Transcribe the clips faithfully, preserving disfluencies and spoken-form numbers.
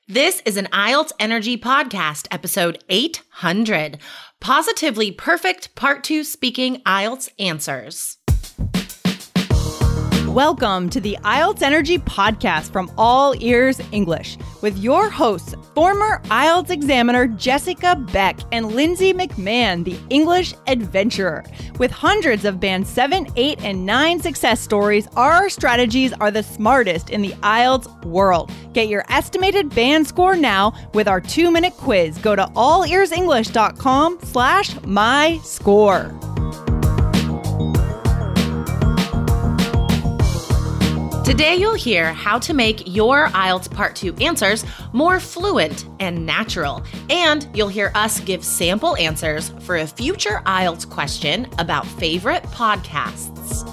This is an I E L T S Energy Podcast, episode eight hundred. Positively Perfect Part two Speaking I E L T S Answers. Welcome to the I E L T S Energy Podcast from All Ears English with your hosts, former I E L T S examiner Jessica Beck and Lindsay McMahon, the English adventurer. With hundreds of Band seven, eight, and nine success stories, our strategies are the smartest in the I E L T S world. Get your estimated band score now with our two-minute quiz. Go to allearsenglish.com slash my score. Today you'll hear how to make your I E L T S Part two answers more fluent and natural. And you'll hear us give sample answers for a future I E L T S question about favorite podcasts.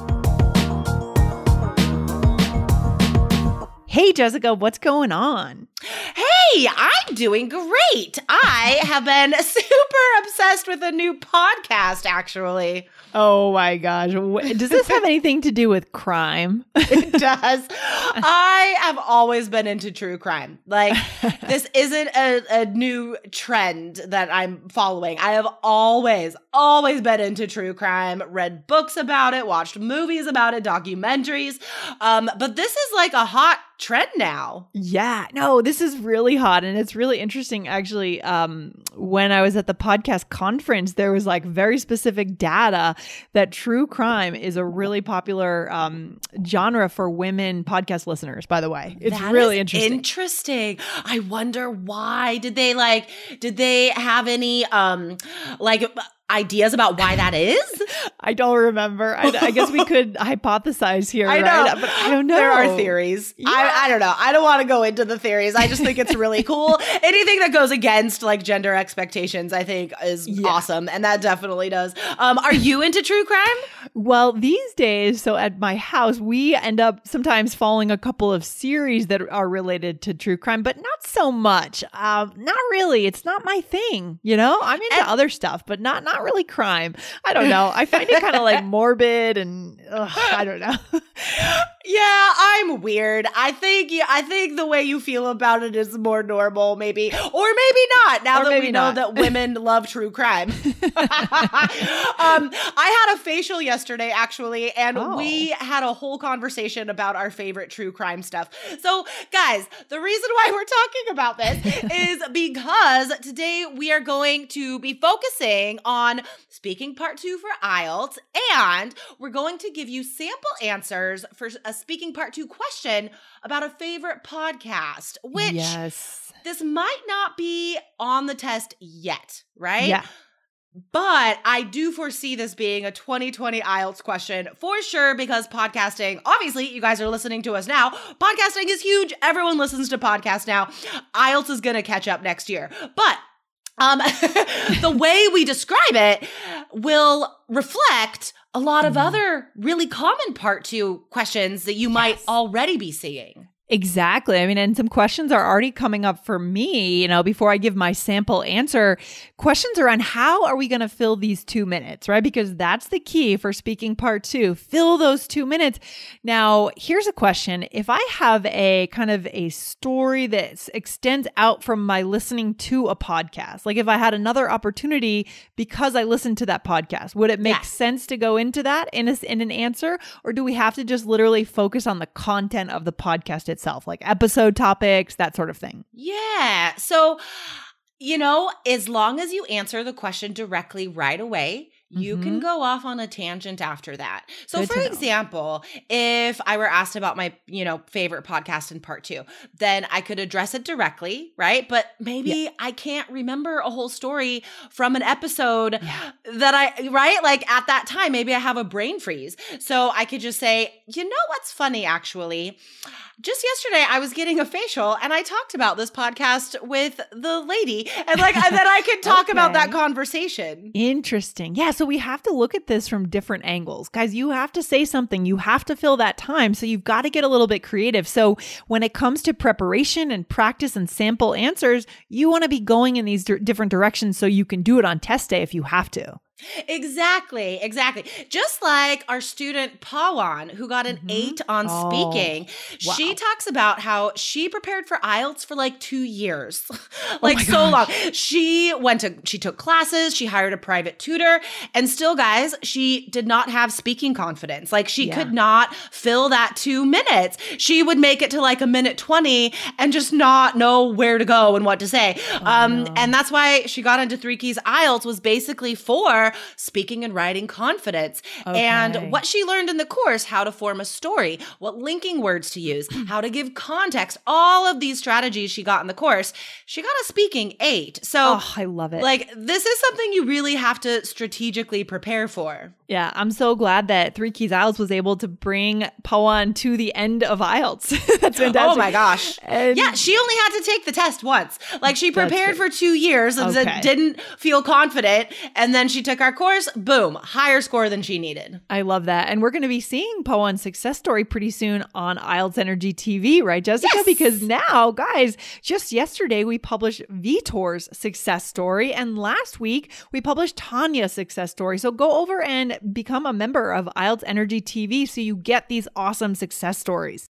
Hey, Jessica, what's going on? Hey, I'm doing great. I have been super obsessed with a new podcast, actually. Oh my gosh. Does this have anything to do with crime? It does. I have always been into true crime. Like, this isn't a, a new trend that I'm following. I have always, always been into true crime, read books about it, watched movies about it, documentaries. Um, but this is like a hot trend now. Yeah, no, this is really hot. And it's really interesting, actually. Um, when I was at the podcast conference, there was like very specific data that true crime is a really popular um, genre for women podcast listeners, by the way. It's that really is interesting. Interesting. I wonder why. Did they like, did they have any um like ideas about why that is? I don't remember. I, I guess we could hypothesize here, I right? know. But I don't know. There are theories. Yeah. I, I don't know. I don't want to go into the theories. I just think it's really cool. Anything that goes against like gender expectations, I think is Yeah. awesome. And that definitely does. Um, are you into true crime? Well, these days, so at my house, we end up sometimes following a couple of series that are related to true crime, but not so much. Um, not really. It's not my thing. You know, I'm into And- other stuff, but not not really crime. I don't know. I find it kind of like morbid and ugh, I don't know. Yeah, I'm weird. I think yeah, I think the way you feel about it is more normal, maybe, or maybe not. Now Or that maybe we know not. that women love true crime. um, I had a facial yesterday, actually, and Oh. we had a whole conversation about our favorite true crime stuff. So, guys, the reason why we're talking about this is because today we are going to be focusing on speaking part two for I E L T S, and we're going to give you sample answers for a speaking part two question about a favorite podcast, which Yes. this might not be on the test yet, right? Yeah. But I do foresee this being a twenty twenty I E L T S question for sure, because podcasting, obviously, you guys are listening to us now. Podcasting is huge. Everyone listens to podcasts now. I E L T S is going to catch up next year. But um, the way we describe it will reflect a lot of other really common part two questions that you might Yes. already be seeing. Exactly. I mean, and some questions are already coming up for me, you know, before I give my sample answer. Questions around how are we going to fill these two minutes, right? Because that's the key for speaking part two. Fill those two minutes. Now, here's a question. If I have a kind of a story that extends out from my listening to a podcast, like if I had another opportunity because I listened to that podcast, would it make Yeah. sense to go into that in, a, in an answer? Or do we have to just literally focus on the content of the podcast itself? Itself, like episode topics, that sort of thing. Yeah. So, you know, as long as you answer the question directly right away, you Mhm. can go off on a tangent after that. So, Good for to know. example, if I were asked about my, you know, favorite podcast in part two, then I could address it directly, right? But maybe I can't remember a whole story from an episode Yeah. that I, right? Like at that time, maybe I have a brain freeze. So I could just say, you know what's funny, actually? Just yesterday, I was getting a facial and I talked about this podcast with the lady, and like, and then I could talk about that Okay. conversation. Interesting. Yeah. So we have to look at this from different angles. Guys, you have to say something. You have to fill that time. So you've got to get a little bit creative. So when it comes to preparation and practice and sample answers, you want to be going in these d- different directions so you can do it on test day if you have to. Exactly, exactly. Just like our student Pawan, who got an mm-hmm. eight on oh, speaking, wow. she talks about how she prepared for I E L T S for like two years, like oh so gosh. long. She went to, she took classes, she hired a private tutor, and still, guys, she did not have speaking confidence. Like she yeah. could not fill that two minutes. She would make it to like a minute twenty and just not know where to go and what to say. Oh, um, no. And that's why she got into Three Keys I E L T S was basically for speaking and writing confidence. Okay. And what she learned in the course, how to form a story, what linking words to use, how to give context, all of these strategies she got in the course, she got a speaking eight. So oh, I love it. Like this is something you really have to strategically prepare for. Yeah, I'm so glad that Three Keys I E L T S was able to bring Pawan to the end of I E L T S. That's fantastic. Oh my gosh. And yeah, she only had to take the test once. Like she prepared for two years and okay. didn't feel confident. And then she took our course, boom, higher score than she needed. I love that. And we're going to be seeing Pawan's success story pretty soon on I E L T S Energy T V, right, Jessica? Yes. Because now, guys, just yesterday we published Vitor's success story. And last week we published Tanya's success story. So go over and become a member of I E L T S Energy T V so you get these awesome success stories.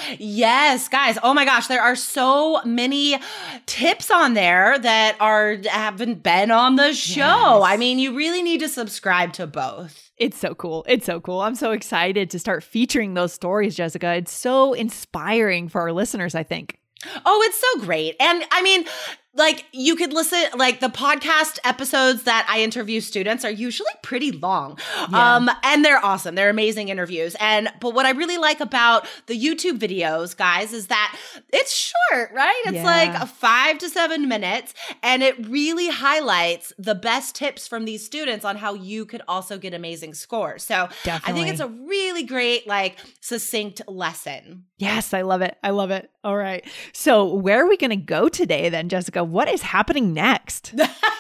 Yes, guys. Oh my gosh. There are so many tips on there that are haven't been on the show. Yes. I mean, you really need to subscribe to both. It's so cool. It's so cool. I'm so excited to start featuring those stories, Jessica. It's so inspiring for our listeners, I think. Oh, it's so great. And I mean, like you could listen, like the podcast episodes that I interview students are usually pretty long. Yeah. Um, and they're awesome. They're amazing interviews. And, but what I really like about the YouTube videos, guys, is that it's short, right? It's yeah. like five to seven minutes. And it really highlights the best tips from these students on how you could also get amazing scores. So Definitely. I think it's a really great, like succinct lesson. Yes, I love it. I love it. All right. So where are we going to go today then, Jessica? What is happening next?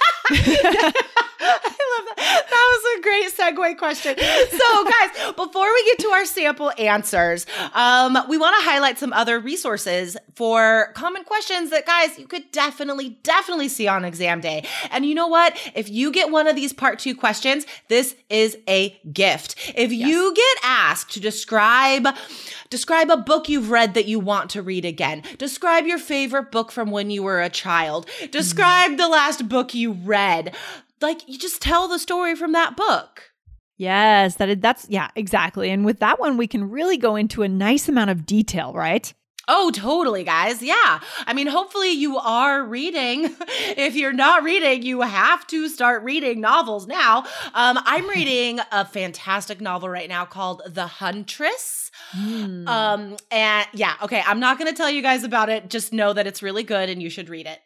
I love that. That was a great segue question. So guys, before we get to our sample answers, um, we want to highlight some other resources for common questions that, guys, you could definitely, definitely see on exam day. And you know what? If you get one of these part two questions, this is a gift. If yes. you get asked to describe Describe a book you've read that you want to read again. Describe your favorite book from when you were a child. Describe mm. the last book you read. Like, you just tell the story from that book. Yes, that is, that's, yeah, exactly. And with that one, we can really go into a nice amount of detail, right? Oh, totally, guys. Yeah. I mean, hopefully you are reading. If you're not reading, you have to start reading novels now. Um, I'm reading a fantastic novel right now called The Huntress. Mm. Um, and yeah, okay, I'm not going to tell you guys about it. Just know that it's really good and you should read it.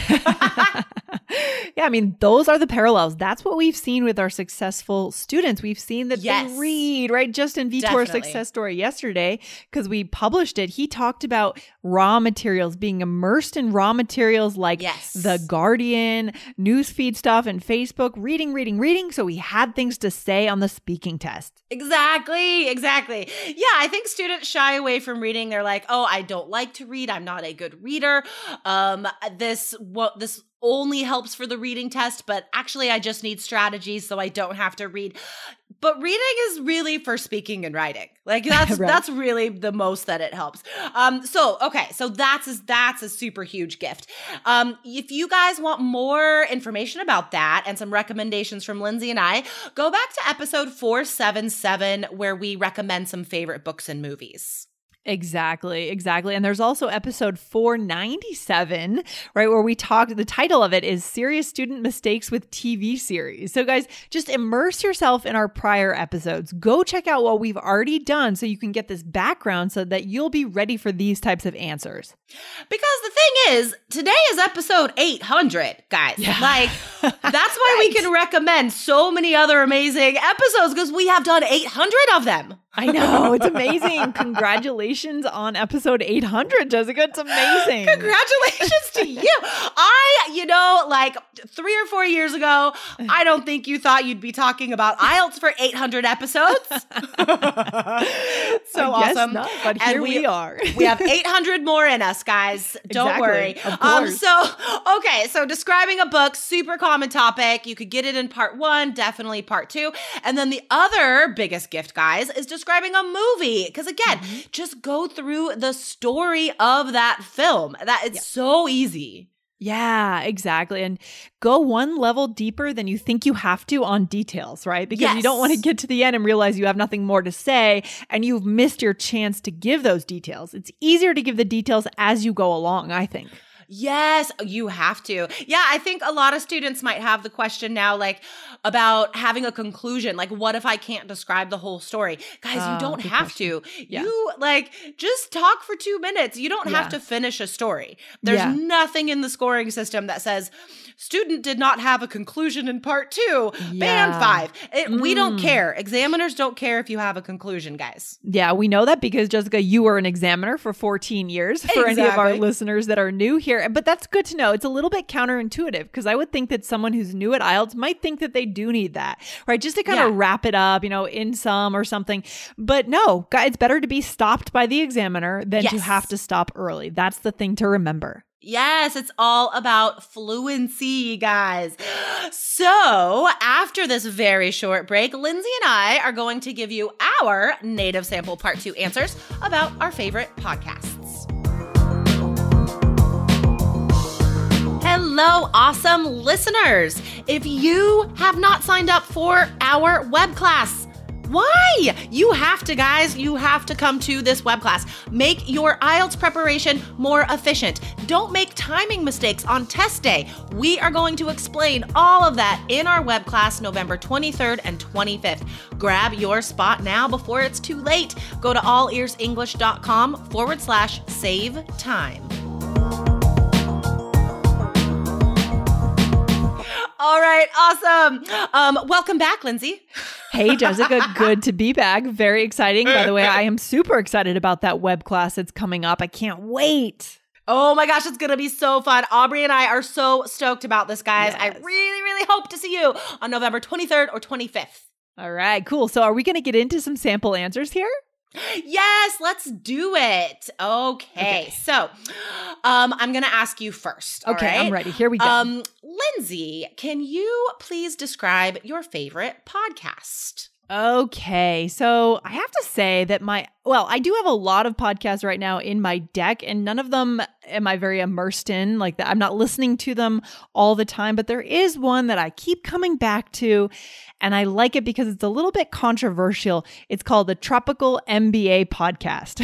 Yeah, I mean, those are the parallels. That's what we've seen with our successful students. We've seen that yes. they read, right? Just in Vitor's success story yesterday, because we published it, he talked about raw materials, being immersed in raw materials like yes. The Guardian, newsfeed stuff, and Facebook, reading, reading, reading. So he had things to say on the speaking test. Exactly, exactly. Yeah, I think students shy away from reading. They're like, oh, I don't like to read. I'm not a good reader. Um, this, what, this, only helps for the reading test, but actually I just need strategies so I don't have to read. But reading is really for speaking and writing. Like that's right. that's really the most that it helps. Um, so okay, so that's a, that's a super huge gift. Um, if you guys want more information about that and some recommendations from Lindsay and I, go back to episode four seventy-seven where we recommend some favorite books and movies. Exactly, exactly. And there's also episode four ninety-seven, right, where we talked, the title of it is Serious Student Mistakes with T V Series. So guys, just immerse yourself in our prior episodes. Go check out what we've already done so you can get this background so that you'll be ready for these types of answers. Because the thing is, today is episode eight hundred, guys. Yeah. Like, that's why right. we can recommend so many other amazing episodes because we have done eight hundred of them. I know. It's amazing. Congratulations on episode eight hundred, Jessica. It's amazing. Congratulations to you. I, you know, like three or four years ago, I don't think you thought you'd be talking about I E L T S for eight hundred episodes. So I guess awesome. not, but And here we, we are. We have eight hundred more in us, guys. Don't Exactly. worry. Of Um, course. so, okay. So describing a book, super common topic. You could get it in part one, definitely part two. And then the other biggest gift, guys, is describing a movie. Because again, Mm-hmm. just go through the story of that film. That it's Yeah. so easy. Yeah, exactly. And go one level deeper than you think you have to on details, right? Because you don't want to Yes. get to the end and realize you have nothing more to say and you've missed your chance to give those details. It's easier to give the details as you go along, I think. Yes, you have to. Yeah, I think a lot of students might have the question now, like about having a conclusion. Like, what if I can't describe the whole story? Guys, Oh, you don't good have question. to. Yeah. You like just talk for two minutes. You don't have Yeah. to finish a story. There's Yeah. nothing in the scoring system that says student did not have a conclusion in part two. Band Yeah. five. It, We don't Mm. care. Examiners don't care if you have a conclusion, guys. Yeah, we know that because Jessica, you were an examiner for fourteen years for any of our Exactly. listeners that are new here. But that's good to know. It's a little bit counterintuitive because I would think that someone who's new at I E L T S might think that they do need that, right? Just to kind Yeah. of wrap it up, you know, in some or something. But no, guys, it's better to be stopped by the examiner than to Yes. have to stop early. That's the thing to remember. Yes, it's all about fluency, guys. So, after this very short break, Lindsay and I are going to give you our native sample part two answers about our favorite podcasts. Hello, awesome listeners. If you have not signed up for our web class, why? You have to, guys. You have to come to this web class. Make your I E L T S preparation more efficient. Don't make timing mistakes on test day. We are going to explain all of that in our web class November twenty-third and twenty-fifth. Grab your spot now before it's too late. Go to allearsenglish.com forward slash save time. All right, awesome. Um, welcome back, Lindsay. Hey, Jessica, good to be back. Very exciting. By the way, I am super excited about that web class that's coming up. I can't wait. Oh my gosh, it's going to be so fun. Aubrey and I are so stoked about this, guys. I Yes. really, really hope to see you on November twenty-third or twenty-fifth. All right, cool. So are we going to get into some sample answers here? Yes, let's do it. Okay, Okay. so um, I'm going to ask you first. all Okay, right? I'm ready. Here we go. Um, Lindsay, can you please describe your favorite podcast? Okay, so I have to say that my, well, I do have a lot of podcasts right now in my deck, and none of them am I very immersed in. Like that, I'm not listening to them all the time, but there is one that I keep coming back to, and I like it because it's a little bit controversial. It's called the Tropical M B A Podcast.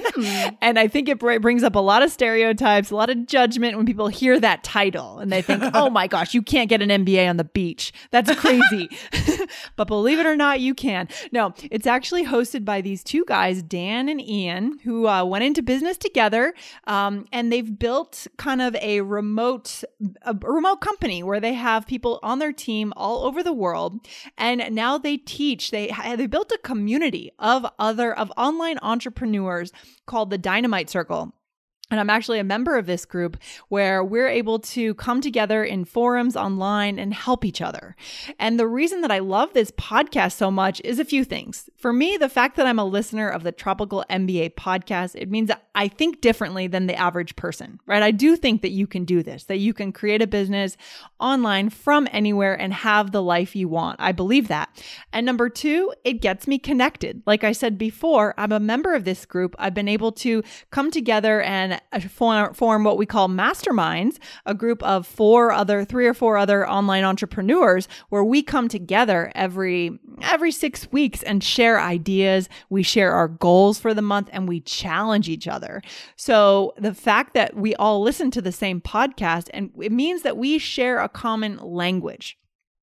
And I think it br- brings up a lot of stereotypes, a lot of judgment when people hear that title and they think, oh my gosh, you can't get an M B A on the beach. That's crazy. But believe it or not, you can. No, it's actually hosted by these two guys, Dan and Ian, who uh, went into business together. Um, and they've built kind of a remote, a remote company where they have people on their team all over the world. And now they teach, they, they built a community of other, of online entrepreneurs called the Dynamite Circle. And I'm actually a member of this group where we're able to come together in forums online and help each other. And the reason that I love this podcast so much is a few things. For me, the fact that I'm a listener of the Tropical M B A podcast, it means that I think differently than the average person, right? I do think that you can do this, that you can create a business online from anywhere and have the life you want. I believe that. And number two, it gets me connected. Like I said before, I'm a member of this group. I've been able to come together and form, form what we call masterminds, a group of four other, three or four other online entrepreneurs where we come together every, every six weeks and share ideas. We share our goals for the month and we challenge each other. So the fact that we all listen to the same podcast, and it means that we share a common language.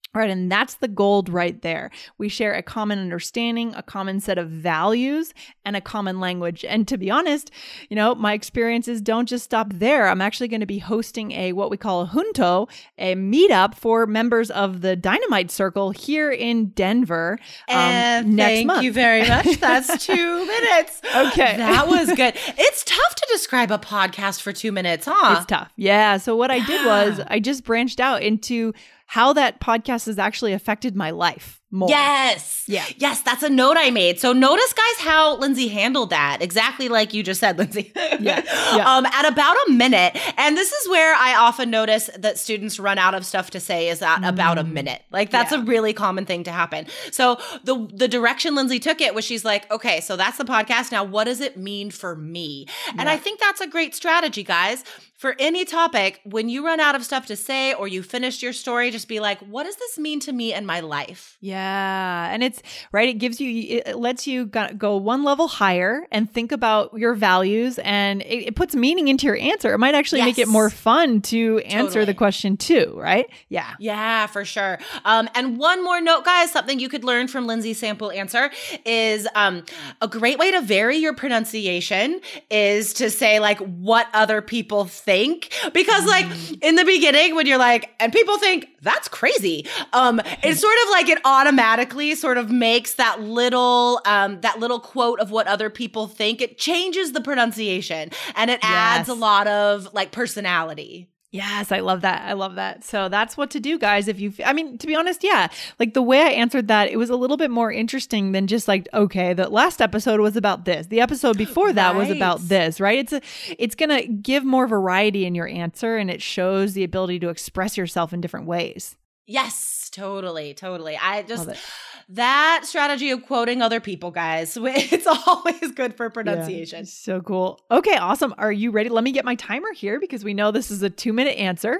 Right. And that's the gold right there. We share a common understanding, a common set of values, and a common language. And to be honest, you know, my experiences don't just stop there. I'm actually going to be hosting a what we call a junto, a meetup for members of the Dynamite Circle here in Denver um, and next thank month. you very much. That's two minutes. Okay. That was good. It's tough to describe a podcast for two minutes, huh? It's tough. Yeah. So what I did was Yeah. I just branched out into how that podcast has actually affected my life more. Yes. Yeah. Yes, that's a note I made. So notice, guys, how Lindsay handled that. Exactly like you just said, Lindsay. Yeah. Yeah. Um, at about a minute. And this is where I often notice that students run out of stuff to say is at about a minute. Like that's Yeah. a really common thing to happen. So the the direction Lindsay took it was she's like, okay, so that's the podcast. Now, what does it mean for me? And Yeah. I think that's a great strategy, guys. For any topic, when you run out of stuff to say or you finished your story, just be like, what does this mean to me and my life? Yeah. And it's right. It gives you, it lets you go go one level higher and think about your values, and it, it puts meaning into your answer. It might actually make it Yes. more fun to answer Totally. the question too, right? Yeah. Yeah, for sure. Um, and one more note, guys, something you could learn from Lindsay's sample answer is um, a great way to vary your pronunciation is to say like what other people think. Because like in the beginning when you're like, and people think that's crazy, um, it's sort of like it automatically sort of makes that little, um, that little quote of what other people think. It changes the pronunciation and it adds Yes. a lot of like personality. Yes, I love that. I love that. So that's what to do, guys. If you, I mean, to be honest, yeah, like the way I answered that, it was a little bit more interesting than just like, okay, the last episode was about this. The episode before that was Right. about this, right? It's a, it's going to give more variety in your answer, and it shows the ability to express yourself in different ways. Yes, totally, totally. I just Love it. that strategy of quoting other people, guys, it's always good for pronunciation. Yeah, so cool. Okay, awesome. Are you ready? Let me get my timer here because we know this is a two minute answer.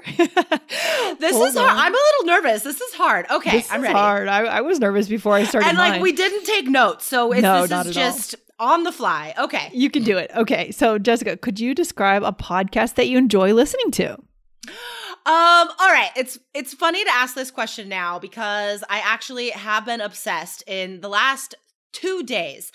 This Hold is hard. on. I'm a little nervous. This is hard. Okay, This I'm is ready. hard. I, I was nervous before I started. And like mine. we didn't take notes, so it's, No, this not is at all. just on the fly. Okay. You can do it. Okay. So, Jessica, could you describe a podcast that you enjoy listening to? Um, all right. It's it's funny to ask this question now because I actually have been obsessed in the last two days.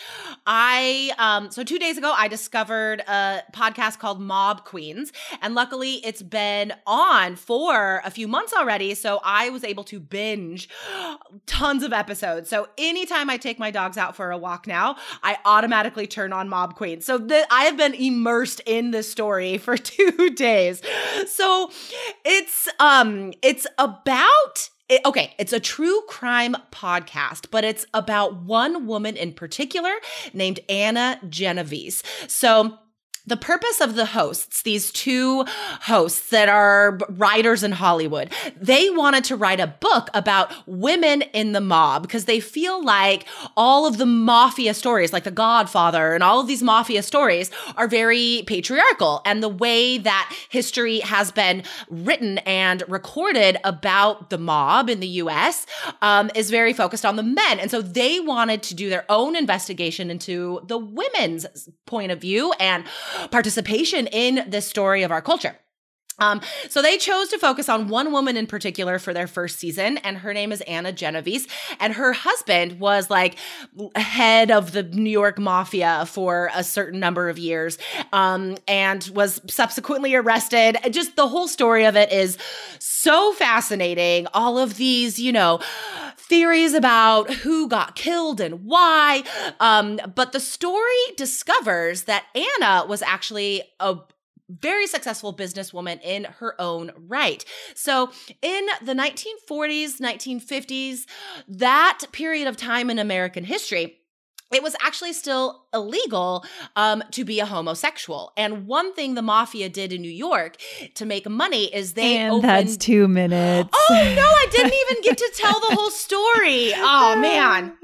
I um so two days ago I discovered a podcast called Mob Queens, and luckily it's been on for a few months already, so I was able to binge tons of episodes. So anytime I take my dogs out for a walk now, I automatically turn on Mob Queens. So th- I have been immersed in this story for two days. So it's um it's about It, okay, it's a true crime podcast, but it's about one woman in particular named Anna Genovese. So the purpose of the hosts, these two hosts that are writers in Hollywood, they wanted to write a book about women in the mob because they feel like all of the mafia stories, like The Godfather and all of these mafia stories are very patriarchal. And the way that history has been written and recorded about the mob in the U S um, is very focused on the men. And so they wanted to do their own investigation into the women's point of view and participation in this story of our culture. Um, so they chose to focus on one woman in particular for their first season, and her name is Anna Genovese. And her husband was like head of the New York Mafia for a certain number of years, um, and was subsequently arrested. Just the whole story of it is so fascinating. All of these, you know, theories about who got killed and why. Um, but the story discovers that Anna was actually a very successful businesswoman in her own right. So in the nineteen forties, nineteen fifties, that period of time in American history, it was actually still illegal um, to be a homosexual. And one thing the mafia did in New York to make money is they and opened— that's two minutes. Oh, no, I didn't even get to tell the whole story. Oh, man.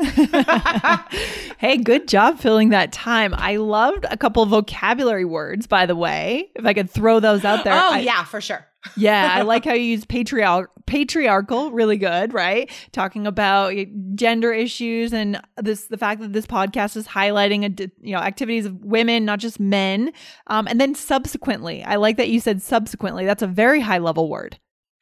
Hey, good job filling that time. I loved a couple of vocabulary words, by the way, if I could throw those out there. Oh, I, yeah, for sure. Yeah, I like how you use patriarch patriarchal, really good, right? Talking about gender issues and this the fact that this podcast is highlighting a, you know activities of women, not just men. Um, and then subsequently, I like that you said subsequently. That's a very high level word.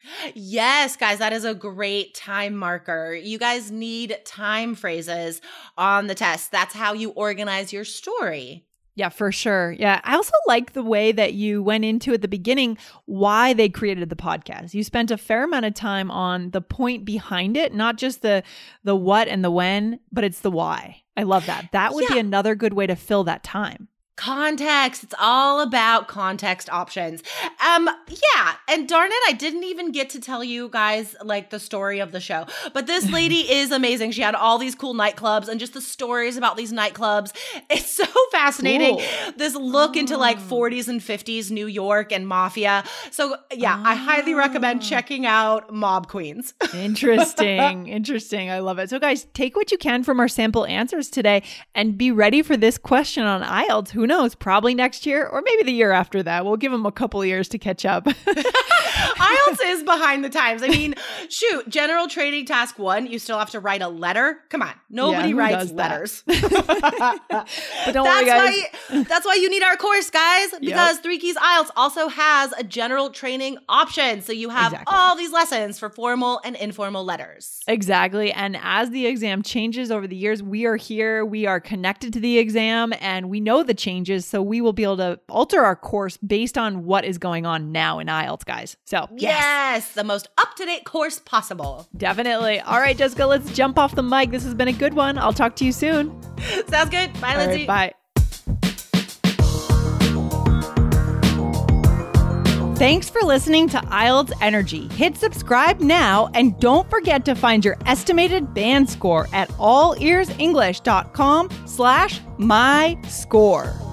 Yes, guys, that is a great time marker. You guys need time phrases on the test. That's how you organize your story. Yeah, for sure. Yeah. I also like the way that you went into at the beginning why they created the podcast. You spent a fair amount of time on the point behind it, not just the the what and the when, but it's the why. I love that. That would Yeah. be another good way to fill that time. Context. It's all about context options. Um, yeah. And darn it, I didn't even get to tell you guys like the story of the show. But this lady is amazing. She had all these cool nightclubs and just the stories about these nightclubs. It's so fascinating. Cool. This look Oh. into like forties and fifties New York and mafia. So yeah, I highly recommend Oh. checking out Mob Queens. Interesting. Interesting. I love it. So guys, take what you can from our sample answers today and be ready for this question on I E L T S. Who knows? Probably next year or maybe the year after that. We'll give them a couple of years to catch up. I E L T S is behind the times. I mean, shoot, general training task one, you still have to write a letter. Come on. Nobody Yeah, who writes does that? letters. But don't that's worry, guys. why that's why you need our course, guys, because Three Keys I E L T S also has a general training option. So you have Exactly. all these lessons for formal and informal letters. Exactly. And as the exam changes over the years, we are here, we are connected to the exam, and we know the changes. So we will be able to alter our course based on what is going on now in I E L T S, guys. So Yes, yes, the most up-to-date course possible. definitely. All right, Jessica, let's jump off the mic. This has been a good one. I'll talk to you soon. Sounds good. Bye, All Lindsay. right, bye. Thanks for listening to I E L T S Energy. Hit subscribe now and don't forget to find your estimated band score at all ears english dot com slash my score.